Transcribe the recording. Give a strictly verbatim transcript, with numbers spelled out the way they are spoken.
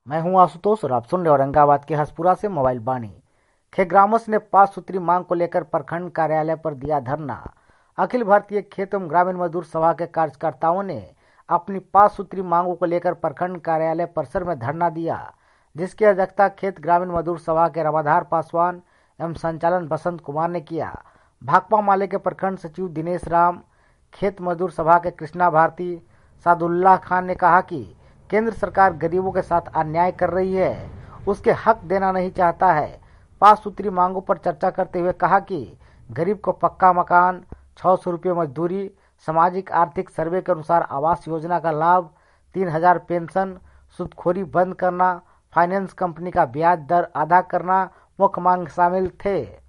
मैं हूं आशुतोष और आप सुन रहे औरंगाबाद के हसपुरा से मोबाइल बानी। खेत ग्रामों ने पांच सूत्री मांग को लेकर प्रखंड कार्यालय पर दिया धरना। अखिल भारतीय खेत एवं ग्रामीण मजदूर सभा के कार्यकर्ताओं ने अपनी पांच सूत्री मांगों को लेकर प्रखंड कार्यालय परिसर में धरना दिया, जिसकी अध्यक्षता खेत ग्रामीण मजदूर सभा के रमाधार पासवान एवं संचालन बसंत कुमार ने किया। भाकपा माले के प्रखंड सचिव दिनेश राम, खेत मजदूर सभा के कृष्णा भारती, सादुल्लाह खान ने कहा कि केंद्र सरकार गरीबों के साथ अन्याय कर रही है, उसके हक देना नहीं चाहता है। पांच सूत्री मांगों पर चर्चा करते हुए कहा कि गरीब को पक्का मकान, छह सौ रुपये मजदूरी, सामाजिक आर्थिक सर्वे के अनुसार आवास योजना का लाभ, तीन हजार पेंशन, सूदखोरी बंद करना, फाइनेंस कंपनी का ब्याज दर अदा करना मुख्य मांग शामिल थे।